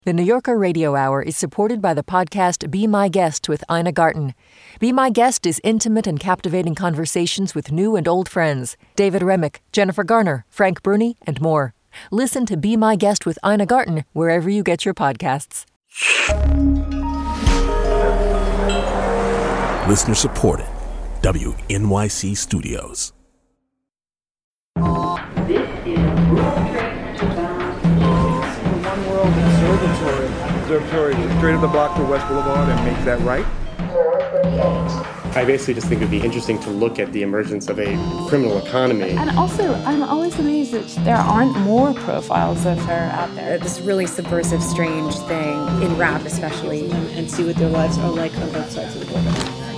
The New Yorker Radio Hour is supported by the podcast Be My Guest with Ina Garten. Be My Guest is intimate and captivating conversations with new and old friends. David Remick, Jennifer Garner, Frank Bruni, and more. Listen to Be My Guest with Ina Garten wherever you get your podcasts. Listener supported. WNYC Studios. This is World Trade One World Observatory. Observatory is straight up the block to West Boulevard and make that right. I basically just think it would be interesting to look at the emergence of a criminal economy. And also, I'm always amazed that there aren't more profiles of her out there. This really subversive, strange thing, in rap especially. And see what their lives are like on both sides of the border.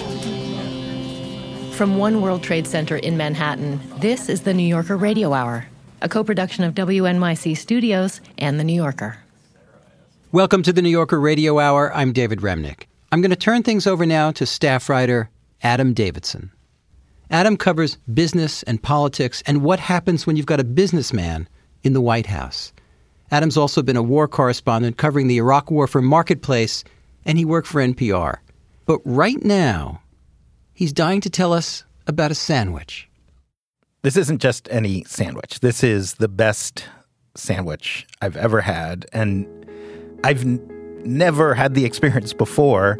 From One World Trade Center in Manhattan, this is the New Yorker Radio Hour, a co-production of WNYC Studios and The New Yorker. Welcome to the New Yorker Radio Hour. I'm David Remnick. I'm going to turn things over now to staff writer Adam Davidson. Adam covers business and politics and what happens when you've got a businessman in the White House. Adam's also been a war correspondent covering the Iraq War for Marketplace, and he worked for NPR. But right now, he's dying to tell us about a sandwich. This isn't just any sandwich. This is the best sandwich I've ever had, and I've never had the experience before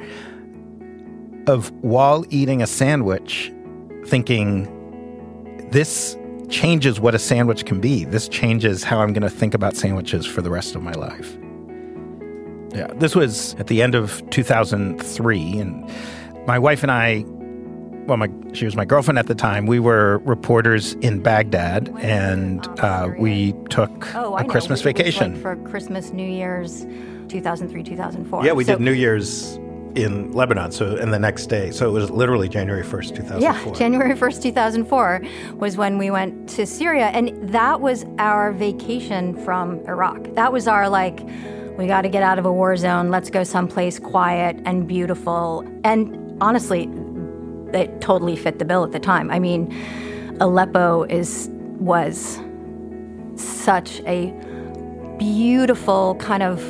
of, while eating a sandwich, thinking, this changes what a sandwich can be. This changes how I'm going to think about sandwiches for the rest of my life. Yeah, this was at the end of 2003, and my wife and I, she was my girlfriend at the time. We were reporters in Baghdad, and we took a Christmas vacation. For Christmas, New Year's, 2003, 2004. Yeah, we did New Year's in Lebanon, and the next day. So it was literally January 1st, 2004. Yeah, January 1st, 2004 was when we went to Syria, and that was our vacation from Iraq. That was our, we got to get out of a war zone. Let's go someplace quiet and beautiful. And honestly, it totally fit the bill at the time. I mean, Aleppo was such a beautiful kind of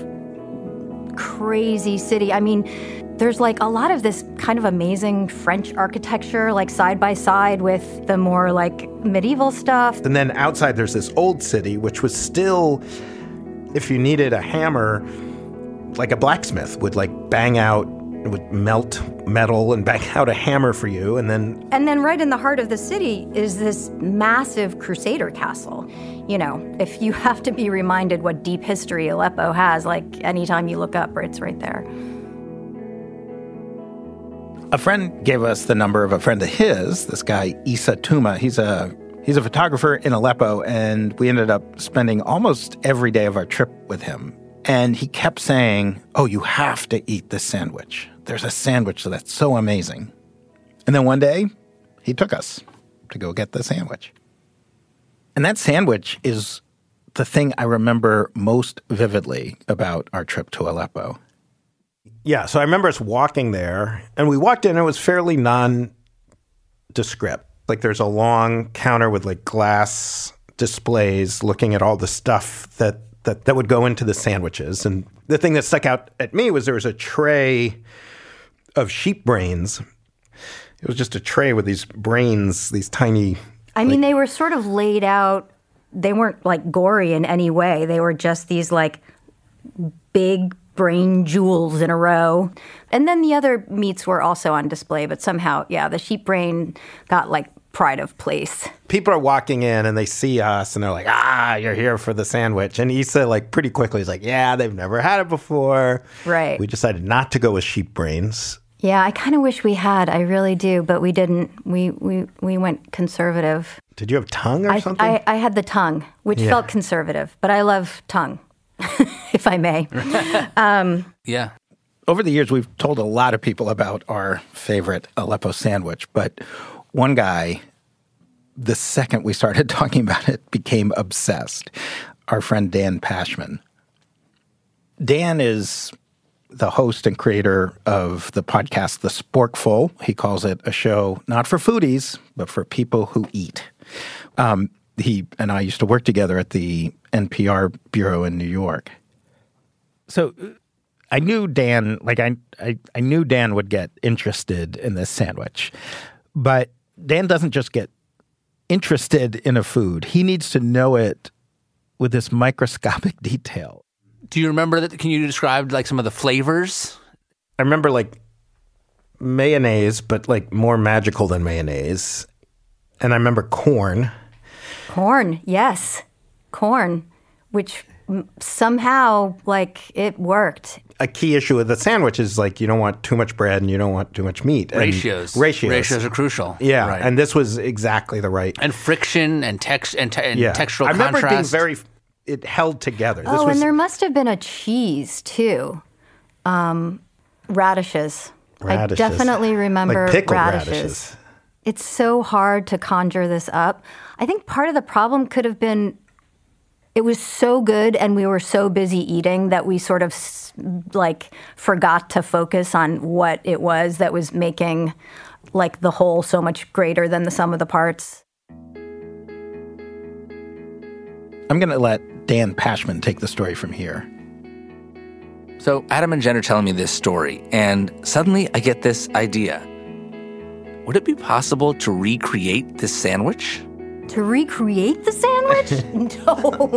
crazy city. I mean, there's a lot of this kind of amazing French architecture, side by side with the more medieval stuff. And then outside there's this old city, which was still, if you needed a hammer, a blacksmith would bang out, would melt metal and bang out a hammer for you. And then right in the heart of the city is this massive Crusader castle. You know, if you have to be reminded what deep history Aleppo has, anytime you look up, it's right there. A friend gave us the number of a friend of his, this guy, Issa Tuma. He's a photographer in Aleppo, and we ended up spending almost every day of our trip with him. And he kept saying, oh, you have to eat this sandwich. There's a sandwich that's so amazing. And then one day, he took us to go get the sandwich. And that sandwich is the thing I remember most vividly about our trip to Aleppo. Yeah, so I remember us walking there, and we walked in, and it was fairly nondescript. There's a long counter with glass displays looking at all the stuff that would go into the sandwiches. And the thing that stuck out at me was there was a tray of sheep brains. It was just a tray with these brains, these tiny... I mean, they were sort of laid out. They weren't gory in any way. They were just these big brain jewels in a row. And then the other meats were also on display, but somehow, yeah, the sheep brain got pride of place. People are walking in and they see us and they're like, you're here for the sandwich. And Issa pretty quickly is yeah, they've never had it before. Right. We decided not to go with sheep brains. Yeah, I kind of wish we had. I really do, but we didn't. We went conservative. Did you have tongue or something? I had the tongue, which felt conservative, but I love tongue, if I may. Yeah. Over the years, we've told a lot of people about our favorite Aleppo sandwich, but one guy, the second we started talking about it, became obsessed. Our friend Dan Pashman. Dan is the host and creator of the podcast The Sporkful. He calls it a show not for foodies, but for people who eat. He and I used to work together at the NPR bureau in New York. So I knew Dan, like I knew Dan would get interested in this sandwich, but Dan doesn't just get interested in a food. He needs to know it with this microscopic detail. Do you remember that? Can you describe like some of the flavors? I remember like mayonnaise, but like more magical than mayonnaise. And I remember corn. Corn, yes. Corn, which somehow, like, it worked. A key issue with the sandwich is like you don't want too much bread and you don't want too much meat. Ratios. Ratios are crucial. Yeah, right. And this was exactly the right. And friction and textural contrast. I remember it being it held together. And there must have been a cheese, too. Radishes. I definitely remember like pickled radishes. It's so hard to conjure this up. I think part of the problem could have been it was so good and we were so busy eating that we sort of like forgot to focus on what it was that was making like the whole so much greater than the sum of the parts. I'm going to let Dan Pashman take the story from here. So Adam and Jen are telling me this story, and suddenly I get this idea. Would it be possible to recreate this sandwich? To recreate the sandwich? No.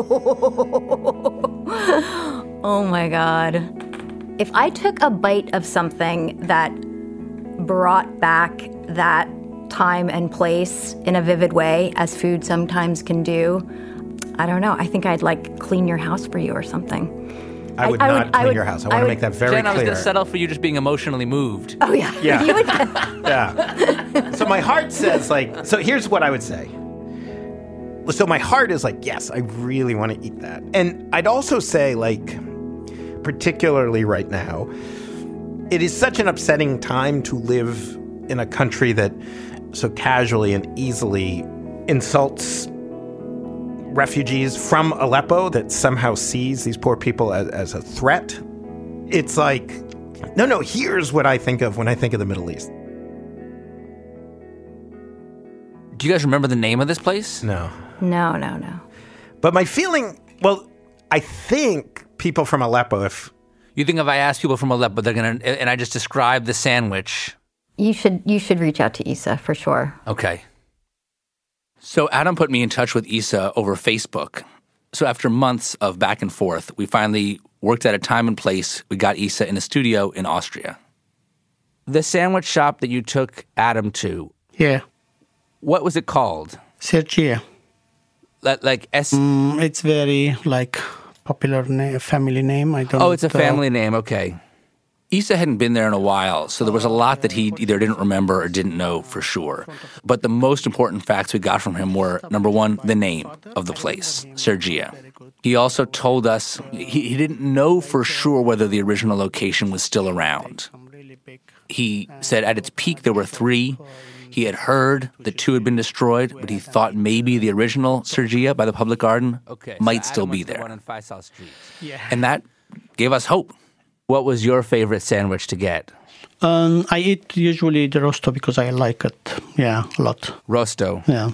Oh my God. If I took a bite of something that brought back that time and place in a vivid way, as food sometimes can do, I don't know. I think I'd like clean your house for you or something. I would not clean your house. I want to make that very clear. Jen, I was going to settle for you just being emotionally moved. Oh, yeah. Yeah. You would... Yeah. So my heart says like, so here's what I would say. So my heart is like, yes, I really want to eat that. And I'd also say like, particularly right now, it is such an upsetting time to live in a country that so casually and easily insults refugees from Aleppo, that somehow sees these poor people as a threat. It's like, no, here's what I think of when I think of the Middle East. Do you guys remember the name of this place? No. No. But my feeling, well, I think people from Aleppo, if... You think if I ask people from Aleppo, they're going to, and I just describe the sandwich... You should reach out to Issa for sure. Okay. So Adam put me in touch with Issa over Facebook. So after months of back and forth, we finally worked at a time and place. We got Issa in a studio in Austria. The sandwich shop that you took Adam to. Yeah. What was it called? Sergia. Like S... it's very, like, popular family name. I don't know. Oh, it's a family name. Okay. Issa hadn't been there in a while, so there was a lot that he either didn't remember or didn't know for sure. But the most important facts we got from him were, number one, the name of the place, Sergia. He also told us he didn't know for sure whether the original location was still around. He said at its peak there were 3. He had heard the 2 had been destroyed, but he thought maybe the original Sergia by the public garden might still be there. And that gave us hope. What was your favorite sandwich to get? I eat usually the rosto because I like it. Yeah, a lot. Rosto. Yeah.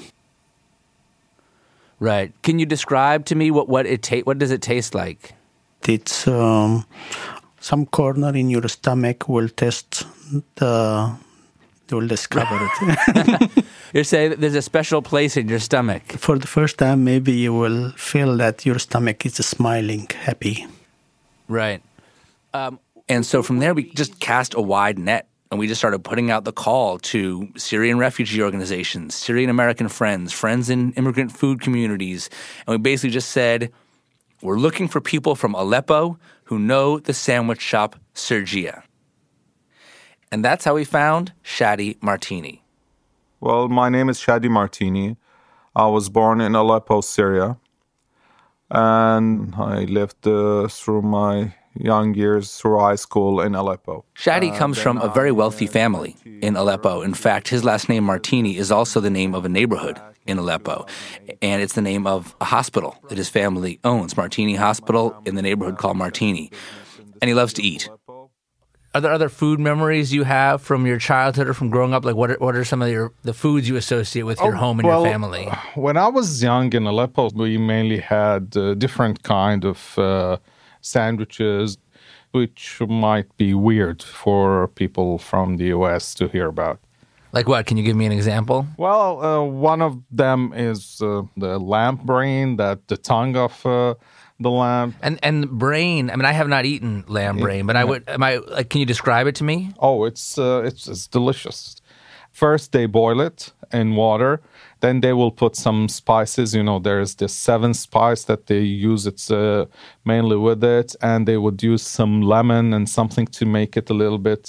Right. Can you describe to me what does it taste like? It's some corner in your stomach will test you will discover it. You're saying that there's a special place in your stomach. For the first time, maybe you will feel that your stomach is smiling, happy. Right. And so from there, we just cast a wide net, and we just started putting out the call to Syrian refugee organizations, Syrian American friends, friends in immigrant food communities. And we basically just said, we're looking for people from Aleppo who know the sandwich shop Sergia. And that's how we found Shadi Martini. Well, my name is Shadi Martini. I was born in Aleppo, Syria. And I lived through my young years through high school in Aleppo. Shadi comes from a very wealthy family in Aleppo. In fact, his last name Martini is also the name of a neighborhood in Aleppo. And it's the name of a hospital that his family owns, Martini Hospital, in the neighborhood called Martini. And he loves to eat. Are there other food memories you have from your childhood or from growing up? Like, what are some of the foods you associate with your home and your family? When I was young in Aleppo, we mainly had different kind of sandwiches. which might be weird for people from the US to hear about. Like what? Can you give me an example? Well, one of them is the lamb brain, that the tongue of the lamb. And brain, I mean, I have not eaten lamb brain, but can you describe it to me? Oh, it's delicious. First, they boil it in water. Then they will put some spices. You know, there's the 7 spice that they use. It's mainly with it. And they would use some lemon and something to make it a little bit,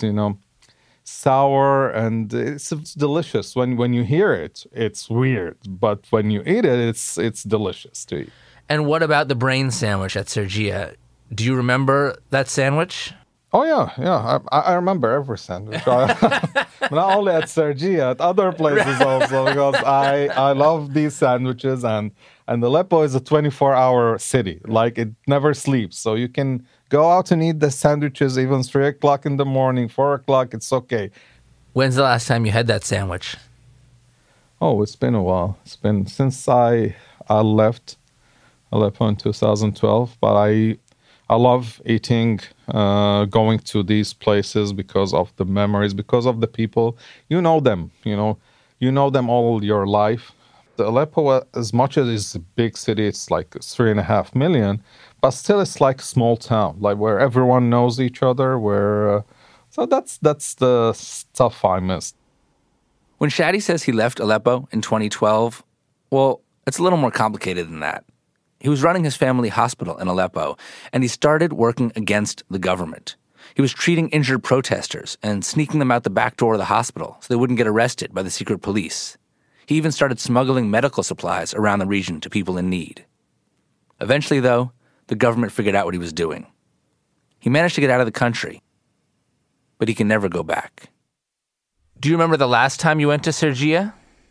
sour. And it's delicious. When you hear it, it's weird. But when you eat it, it's delicious to eat. And what about the brain sandwich at Sergia? Do you remember that sandwich? Oh, yeah. I remember every sandwich. Not only at Sergia, at other places also, because I love these sandwiches. And Aleppo is a 24-hour city. Like, it never sleeps. So you can go out and eat the sandwiches even 3 o'clock in the morning, 4 o'clock. It's okay. When's the last time you had that sandwich? Oh, it's been a while. It's been since I left Aleppo in 2012. But I love eating, going to these places because of the memories, because of the people. You know them, you know them all your life. The Aleppo, as much as it's a big city, it's like 3.5 million, but still it's like a small town, like where everyone knows each other. So that's the stuff I missed. When Shadi says he left Aleppo in 2012, well, it's a little more complicated than that. He was running his family hospital in Aleppo, and he started working against the government. He was treating injured protesters and sneaking them out the back door of the hospital so they wouldn't get arrested by the secret police. He even started smuggling medical supplies around the region to people in need. Eventually, though, the government figured out what he was doing. He managed to get out of the country, but he can never go back. Do you remember the last time you went to Sergia?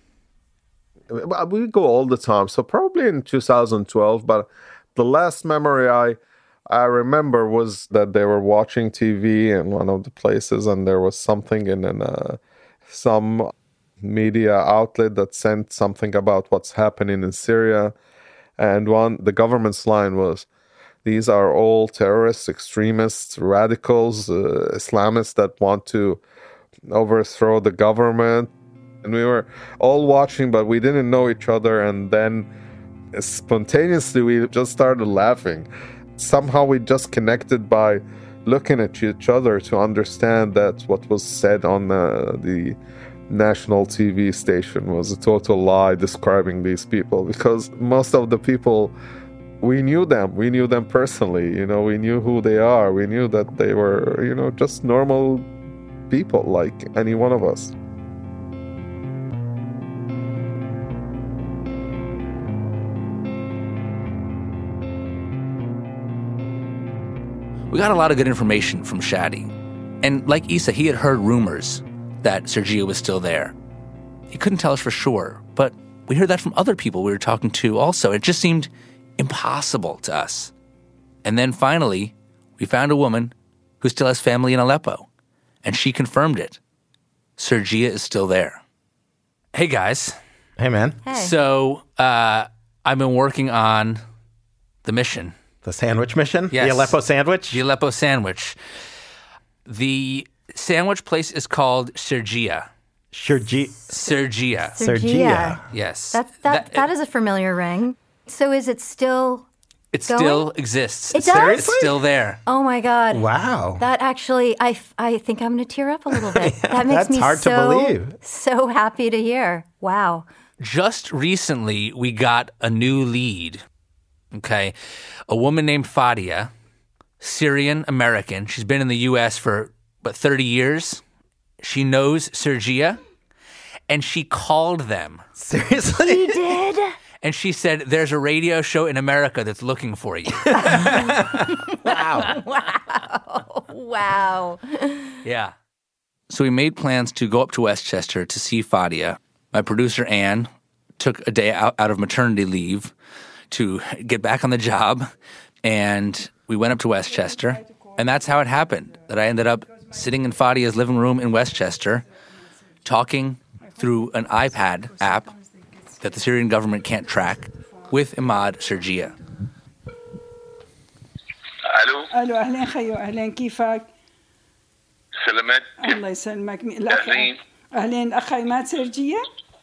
We go all the time, so probably in 2012, but the last memory I remember was that they were watching TV in one of the places, and there was something in some media outlet that sent something about what's happening in Syria, and the government's line was, these are all terrorists, extremists, radicals, Islamists that want to overthrow the government. And we were all watching, but we didn't know each other. And then spontaneously, we just started laughing. Somehow we just connected by looking at each other to understand that what was said on the national TV station was a total lie describing these people. Because most of the people, we knew them personally. We knew who they are. We knew that they were, just normal people like any one of us. We got a lot of good information from Shadi. And like Issa, he had heard rumors that Sergia was still there. He couldn't tell us for sure, but we heard that from other people we were talking to also. It just seemed impossible to us. And then finally, we found a woman who still has family in Aleppo, and she confirmed it. Sergia is still there. Hey, guys. Hey, man. Hey. So I've been working on the mission. The sandwich mission? Yes. The Aleppo sandwich? The Aleppo sandwich. The sandwich place is called Sergia. Sergia. Yes. That is a familiar ring. So is it still It going? still exists. It does? It's still there. Oh my God. Wow. That actually, I think I'm going to tear up a little bit. That makes me hard to believe. So happy to hear. Wow. Just recently, we got a new lead. Okay. A woman named Fadia, Syrian American. She's been in the U.S. for, 30 years. She knows Sergia, and she called them. Seriously? She did? And she said, there's a radio show in America that's looking for you. Wow. Wow. Yeah. So we made plans to go up to Westchester to see Fadia. My producer, Anne, took a day out of maternity leave to get back on the job, and we went up to Westchester. And that's how it happened, that I ended up sitting in Fadia's living room in Westchester, talking through an iPad app that the Syrian government can't track with Imad Sergia. Hello. الو اهلين خيو اهلين كيفك؟ سلامات. الله يسلمك. اهلين. اهلين اخ عماد سرجيه؟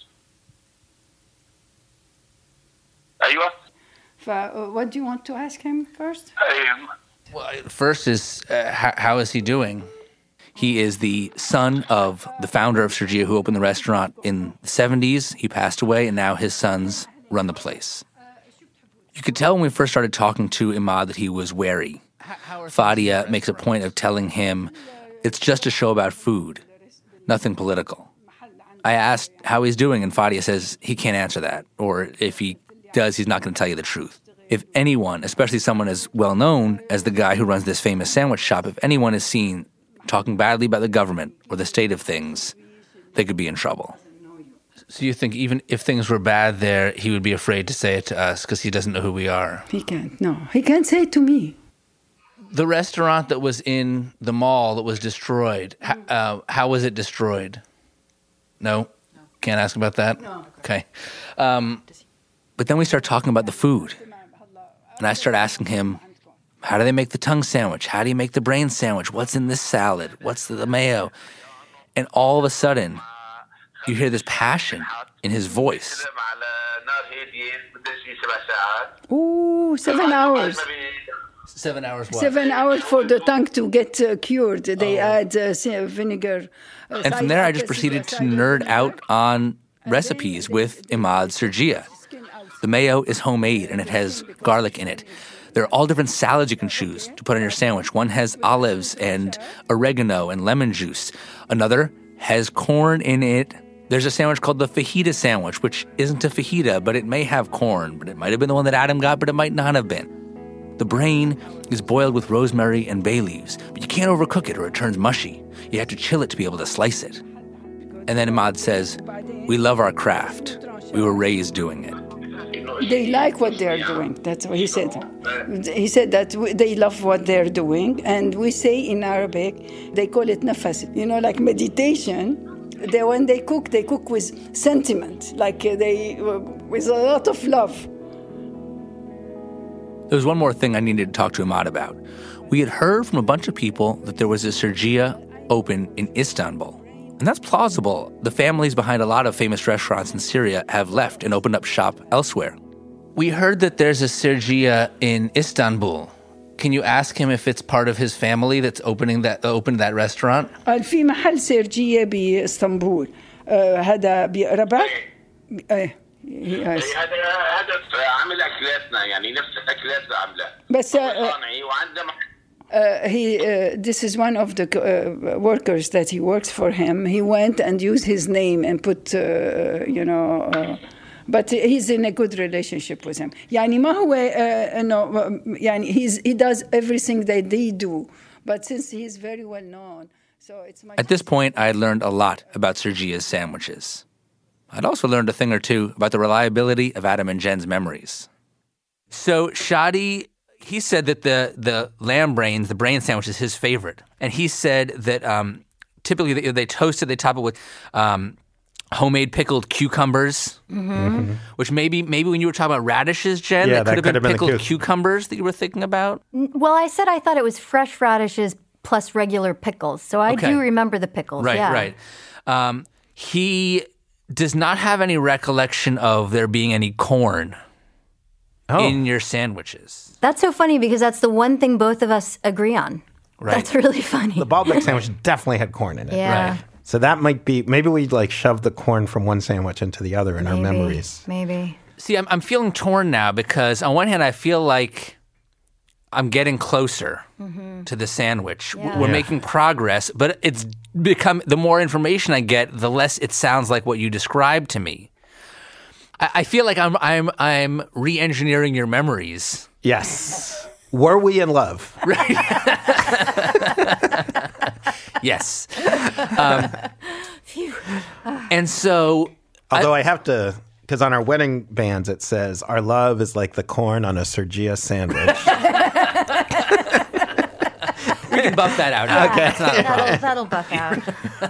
ايوه. what do you want to ask him first? Well, first is how is he doing? He is the son of the founder of Sergia, who opened the restaurant in the 70s. He passed away, and now his sons run the place. You could tell when we first started talking to Imad that he was wary. Fadia makes a point of telling him it's just a show about food, nothing political. I asked how he's doing, and Fadia says he can't answer that, or if he does, he's not going to tell you the truth. If anyone, especially someone as well-known as the guy who runs this famous sandwich shop, if anyone is seen talking badly about the government or the state of things, they could be in trouble. So you think even if things were bad there, he would be afraid to say it to us because he doesn't know who we are? He can't. No, he can't say it to me. The restaurant that was in the mall that was destroyed, how was it destroyed? No? Can't ask about that? No. Okay. But then we start talking about the food. And I start asking him, how do they make the tongue sandwich? How do you make the brain sandwich? What's in this salad? What's the mayo? And all of a sudden, you hear this passion in his voice. Ooh, 7 hours. 7 hours what? 7 hours for the tongue to get cured. They add vinegar. And from there, I just proceeded to nerd out on recipes with Imad Sergia. The mayo is homemade, and it has garlic in it. There are all different salads you can choose to put on your sandwich. One has olives and oregano and lemon juice. Another has corn in it. There's a sandwich called the fajita sandwich, which isn't a fajita, but it may have corn. But it might have been the one that Adam got, but it might not have been. The brain is boiled with rosemary and bay leaves, but you can't overcook it or it turns mushy. You have to chill it to be able to slice it. And then Imad says, we love our craft. We were raised doing it. They like what they're doing. That's what he said. He said that they love what they're doing. And we say in Arabic, they call it nafas, like meditation. When they cook with sentiment, with a lot of love. There was one more thing I needed to talk to Imad about. We had heard from a bunch of people that there was a Sergia open in Istanbul. And that's plausible. The families behind a lot of famous restaurants in Syria have left and opened up shop elsewhere. We heard that there's a Sergia in Istanbul. Can you ask him if it's part of his family that's opened that restaurant? في محل سيرجية بإسطنبول. هذا برباط. هذا عامل أكلاتنا يعني نفس الأكلات اللي عاملها. بس صانعي وعنده this is one of the workers that he works for him. He went and used his name and put, but he's in a good relationship with him. يعني ما هو يعني he does everything that they do, but since he's very well known, so it's much. At this point, I had learned a lot about Sergia's sandwiches. I'd also learned a thing or two about the reliability of Adam and Jen's memories. So Shadi, he said that the lamb brains, the brain sandwich, is his favorite. And he said that typically they toast it, they top it with homemade pickled cucumbers, which maybe when you were talking about radishes, Jen, that could have been pickled cucumbers that you were thinking about? Well, I said I thought it was fresh radishes plus regular pickles. So I do remember the pickles. Right. He does not have any recollection of there being any corn in your sandwiches. That's so funny because that's the one thing both of us agree on. Right. That's really funny. The Baalbek sandwich definitely had corn in it. Yeah. Right. So that might be, maybe we shoved the corn from one sandwich into the other in our memories. Maybe. See, I'm feeling torn now because on one hand, I feel like I'm getting closer to the sandwich. Yeah. We're making progress, but it's become, the more information I get, the less it sounds like what you described to me. I feel like I'm re-engineering your memories. Yes. Were we in love? Right. Yes. And so... Although I have to, because on our wedding bands it says, our love is like the corn on a Sergia sandwich. We can buff that out. Yeah, Okay. That's not a problem. that'll buff out.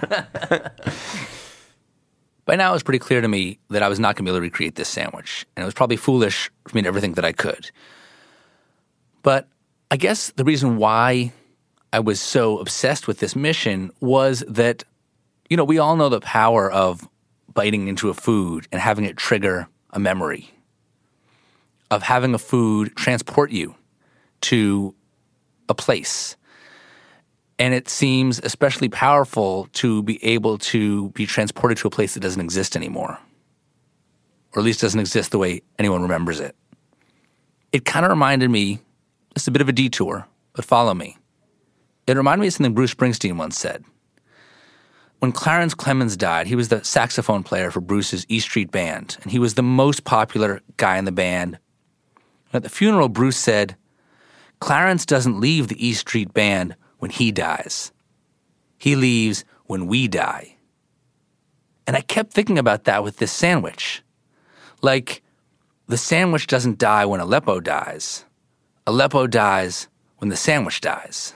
By now, it was pretty clear to me that I was not going to be able to recreate this sandwich. And it was probably foolish for me to ever think that I could. But I guess the reason why I was so obsessed with this mission was that, we all know the power of biting into a food and having it trigger a memory, of having a food transport you to a place. And it seems especially powerful to be able to be transported to a place that doesn't exist anymore, or at least doesn't exist the way anyone remembers it. It kind of reminded me, it's a bit of a detour, but follow me. It reminded me of something Bruce Springsteen once said. When Clarence Clemons died, he was the saxophone player for Bruce's E Street Band, and he was the most popular guy in the band. At the funeral, Bruce said, "Clarence doesn't leave the E Street Band when he dies. He leaves when we die." And I kept thinking about that with this sandwich. Like, the sandwich doesn't die when Aleppo dies. Aleppo dies when the sandwich dies.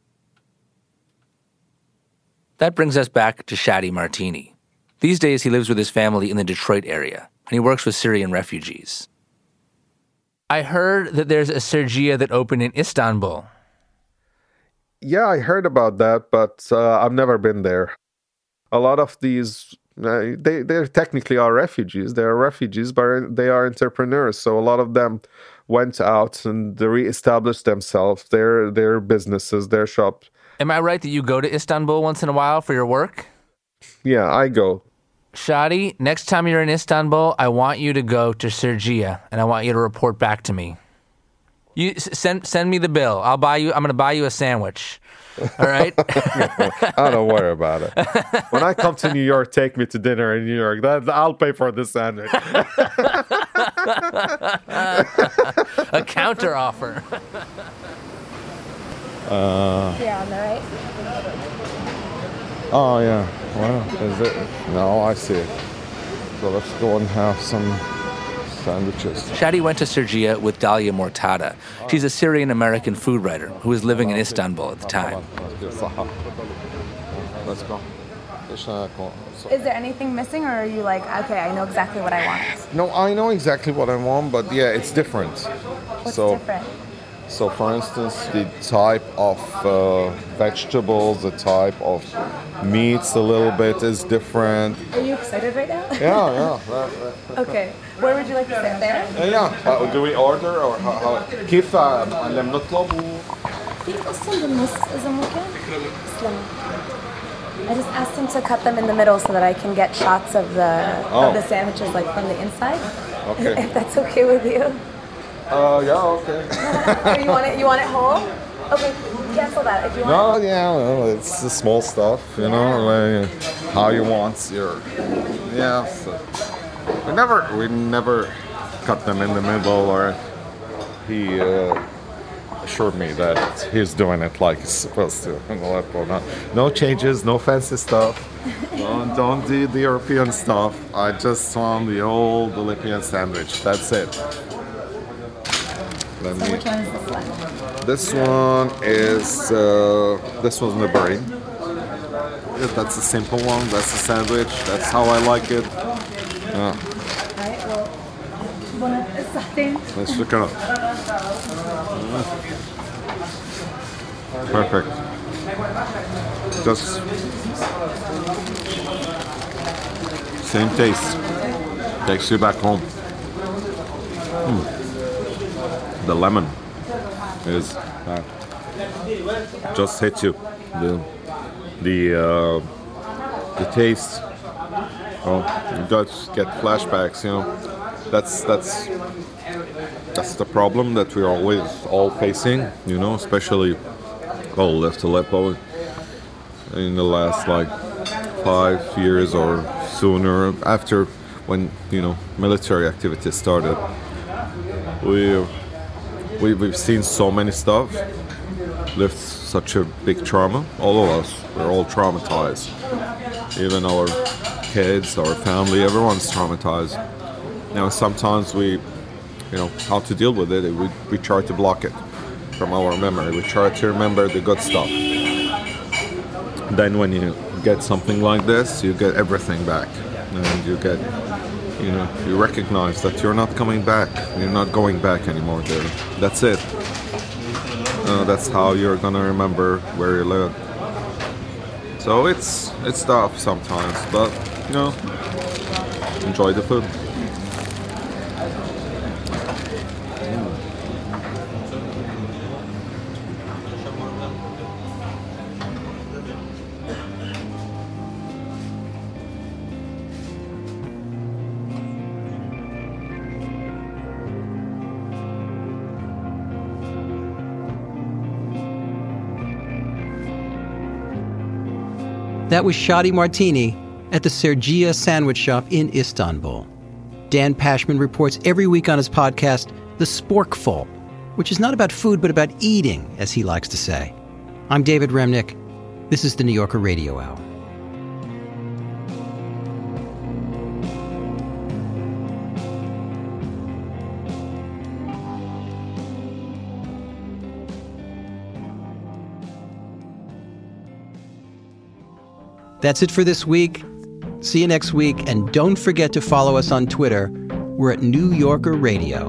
That brings us back to Shadi Martini. These days, he lives with his family in the Detroit area, and he works with Syrian refugees. I heard that there's a Sergia that opened in Istanbul. Yeah, I heard about that, but I've never been there. A lot of these, they technically are refugees. They are refugees, but they are entrepreneurs. So a lot of them went out and they reestablished themselves, their businesses, their shops. Am I right that you go to Istanbul once in a while for your work? Yeah, I go. Shadi, next time you're in Istanbul, I want you to go to Sergia, and I want you to report back to me. You send me the bill. I'm going to buy you a sandwich. All right? I don't worry about it. When I come to New York, take me to dinner in New York. I'll pay for the sandwich. A counter offer. Here on the right. Oh, yeah. Wow. Is it? No, I see it. So let's go and have some sandwiches. Shadi went to Sergia with Dalia Mortada. She's a Syrian-American food writer who was living in Istanbul at the time. Let's go. Is there anything missing, or are you like, okay, I know exactly what I want? No, I know exactly what I want, but yeah, it's different. What's different? So, for instance, the type of vegetables, the type of meats a little bit is different. Are you excited right now? Yeah. Okay. Where would you like to sit there? Yeah. Do we order or how? كيف لما نطلب؟ في قصة بالنص إذا ممكن. I just asked him to cut them in the middle so that I can get shots of the sandwiches like from the inside. Okay. If that's okay with you. Yeah, okay. You want it whole? Okay, cancel that if you want. No, yeah, well, it's the small stuff, like how you want your. Yeah. So we never cut them in the middle, or he assured me that he's doing it like he's supposed to in Aleppo. No changes, no fancy stuff. Don't do the European stuff. I just want the old Aleppian sandwich. That's it. Which one is this one? This one is this one's Nabarim. That's a simple one. That's a sandwich. That's how I like it. Alright, well, let's look it up. Perfect. Just same taste. Takes you back home. The lemon is just hits you. The taste. Oh, you just get flashbacks. That's the problem that we're always all facing. Especially left Aleppo in the last 5 years or sooner after when military activity started. We've seen so many stuff, lived such a big trauma. All of us, we're all traumatized. Even our kids, our family, everyone's traumatized. Sometimes we, how to deal with it, we try to block it from our memory. We try to remember the good stuff. Then when you get something like this, you get everything back. And you get, you recognize that you're not coming back. You're not going back anymore there. That's it. That's how you're gonna remember where you live. So it's tough sometimes, but enjoy the food. That was Shadi Martini at the Sergia Sandwich Shop in Istanbul. Dan Pashman reports every week on his podcast, The Sporkful, which is not about food but about eating, as he likes to say. I'm David Remnick. This is the New Yorker Radio Hour. That's it for this week. See you next week, and don't forget to follow us on Twitter. We're at New Yorker Radio.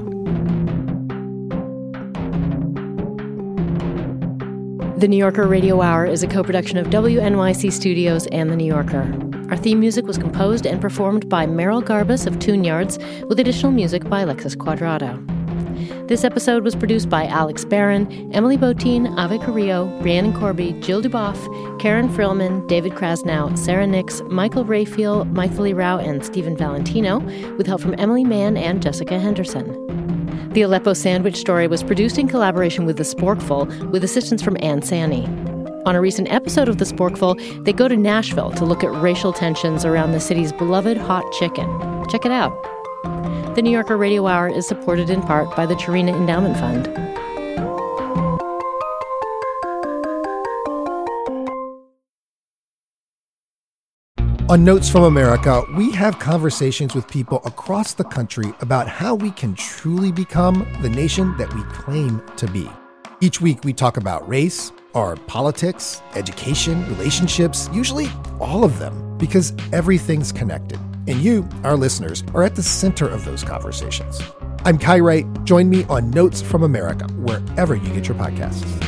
The New Yorker Radio Hour is a co-production of WNYC Studios and The New Yorker. Our theme music was composed and performed by Meryl Garbus of Tune Yards, with additional music by Alexis Cuadrado. This episode was produced by Alex Barron, Emily Botein, Ave Carrillo, Rhiannon Corby, Jill Duboff, Karen Frillman, David Krasnow, Sarah Nix, Michael Rayfield, Maithili Rao, and Stephen Valentino, with help from Emily Mann and Jessica Henderson. The Aleppo Sandwich Story was produced in collaboration with The Sporkful, with assistance from Ann Sani. On a recent episode of The Sporkful, they go to Nashville to look at racial tensions around the city's beloved hot chicken. Check it out. The New Yorker Radio Hour is supported in part by the Chirina Endowment Fund. On Notes from America, we have conversations with people across the country about how we can truly become the nation that we claim to be. Each week we talk about race, our politics, education, relationships, usually all of them, because everything's connected. And you, our listeners, are at the center of those conversations. I'm Kai Wright. Join me on Notes from America, wherever you get your podcasts.